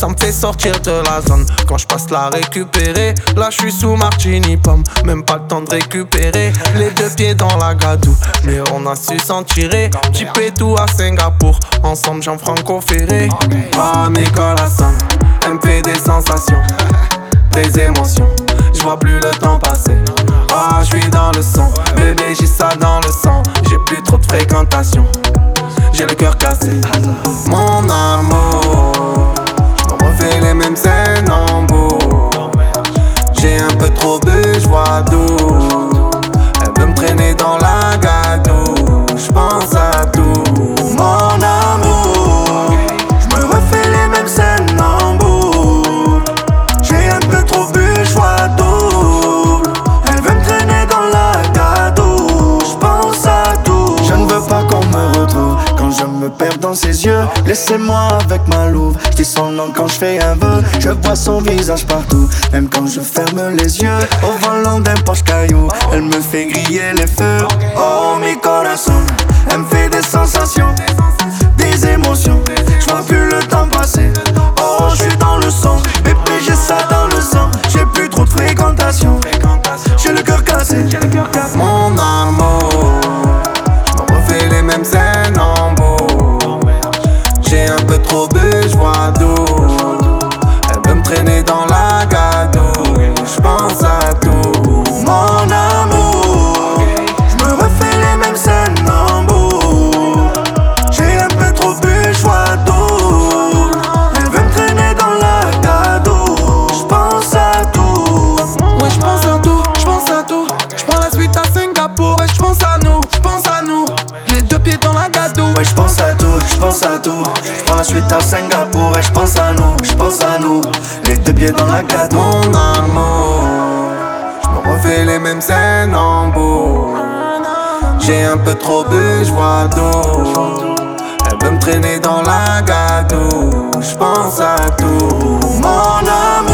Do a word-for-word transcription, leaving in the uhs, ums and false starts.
ça me fait sortir de la zone. Quand je passe la récupérer, là je suis sous martini pomme. Même pas le temps de récupérer, les deux pieds dans la gadoue. Mais on a su s'en tirer, petit pétou à Singapour. Ensemble Jean-Franco Ferré. Ah mes collations, elle me fait des sensations, des émotions. Je vois plus le temps passer. Ah je suis dans le son, bébé j'ai ça dans le sang. J'ai plus trop de fréquentation, j'ai le cœur cassé. Mon amour, j'me refais les mêmes scènes en beau. J'ai un peu trop bu, j'vois d'où. Elle veut me traîner dans la gadoue. J'pense à tout. Mon amour, j'me refais les mêmes scènes en beau. J'ai un peu trop bu, j'vois d'où. Elle veut me traîner dans la gadoue. J'pense à tout. Je ne veux pas qu'on me retrouve quand je me perds dans ses yeux. Laissez-moi avec ma louve, je dis son nom quand je fais un vœu. Je vois son visage partout, même quand je ferme les yeux. Au volant d'un Porsche Caillou, elle me fait griller les feux. Oh mi corazon, elle me fait des sensations, des émotions. Je vois plus le temps passer. Oh je suis dans le son, bébé j'ai ça dans le sang. J'ai plus trop de fréquentation, j'ai le cœur cassé. Mon amour, j'me refais les mêmes scènes en beau. J'ai un peu trop bu, j'vois d'où. Elle veut me traîner dans la gadoue. J'pense à tout. Mon amour, j'me refais les mêmes scènes en beau. J'ai un peu trop bu, j'vois d'où. Elle veut me traîner dans la gadoue. J'pense à tout. Ouais, j'pense à tout, j'pense à tout. J'prends la suite à Singapour et j'pense à nous, j'pense à nous. Les deux pieds dans la gadoue. Ouais, j'pense à tout, j'pense à tout. J'prends la suite à Singapour et j'pense à nous, j'pense à nous. Les deux pieds dans la gadoue. Mon amour, j'me refais les mêmes scènes en beau. J'ai un peu trop bu, j'vois d'eau. Elle veut me traîner dans la gadoue. J'pense à tout. Mon amour.